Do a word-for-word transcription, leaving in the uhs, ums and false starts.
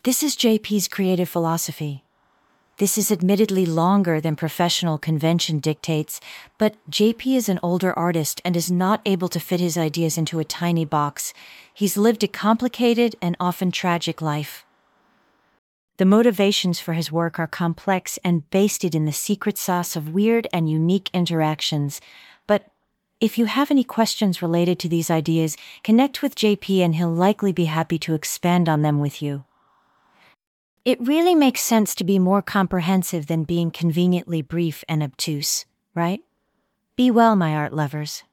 This is J P's creative philosophy. This is admittedly longer than professional convention dictates, but J P is an older artist and is not able to fit his ideas into a tiny box. He's lived a complicated and often tragic life. The motivations for his work are complex and basted in the secret sauce of weird and unique interactions. But if you have any questions related to these ideas, connect with J P and he'll likely be happy to expand on them with you. It really makes sense to be more comprehensive than being conveniently brief and obtuse, right? Be well, my art lovers.